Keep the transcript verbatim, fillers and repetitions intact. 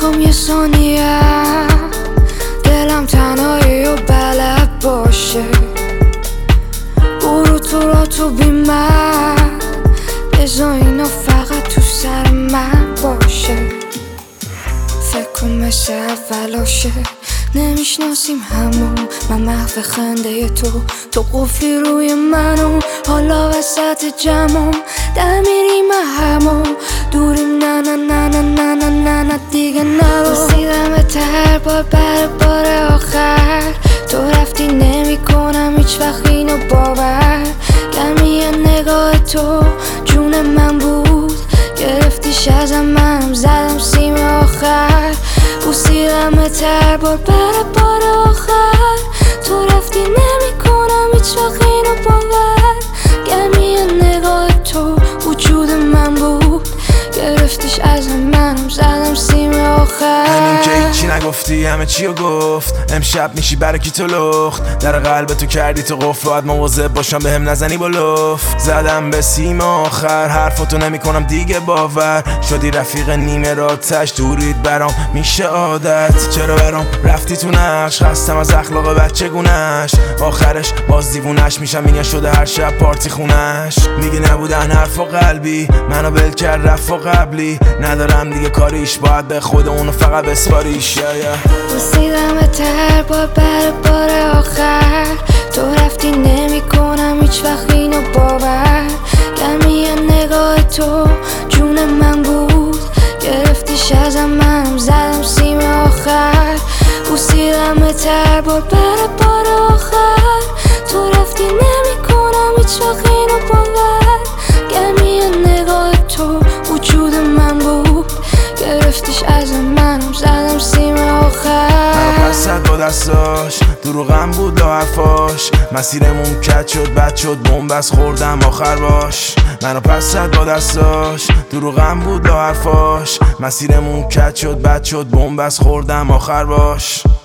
نمیخوام یه ثانیه دلم تنهایی و بلد باشه، برو تو را تو بی من، بذار اینا فقط تو سر من باشه. فکر کن مثل اولاشه، نمیشناسیم همون، من محو خنده تو، تو قفلی روی منو، حالا وسط جمعم در میریم همون، دوریم نه نه نه نه نه نه نه نه دیگه نرو. رسیدم تر بار بر بار آخر، تو رفتی نمی کنم هیچ وقت اینو باور، گرمی نگاه تو جون من بود، گرفتیش ازم منم زدم سیم آخر، بوسیدم تر بار بر بار آخر، تو رفتی نمی کنم هیچ وقت اینو باور، گرمی نگاه تو وجود من بود، گرفتیش ازم منم زدم سیم آخر. همین که هیچی نگفتی همه چی رو گفت، امشب میشی برای کی تو لخت، در قلب تو کردی تو قفل، باید مواظب باشم بهم نزنی با لفت، زدم به سیم آخر، حرفاتو نمی کنم دیگه باور، شدی رفیق نیمه راتش، دورید برام میشه عادت، چرا برام رفتی تو نقش، خستم از اخلاق بچه گونش، آخرش باز دیوونش میشم، اینه شده هر شب پارتی خونش، میگه نبودن حرف و قلبی، منو بل کرد رفت و قبلی، ندارم دیگه کاریش، باید به خود اونو فقط بسپاریش. رسیدم تر بار بر بار آخر، تو رفتی نمی کنم هیچ وقت اینو باور، گرمی نگاه تو جون من بود، گرفتیش ازم منم زدم سیم آخر، بوسیدم تر بار بر بار آخر، تو رفتی نمی کنم هیچ وقت اینو باور، گرمی نگاه تو وجود من بود، گرفتیش ازم منم زدم سیم آخر. منو پس زد با دستاش، دروغم بود لا حرفاش، مسیرمون کج شد بد شد بومبست خوردم آخر باش، منو پس زد با دستاش، دروغم بود لا حرفاش، مسیرمون کج شد بد شد بومبست خوردم آخر باش.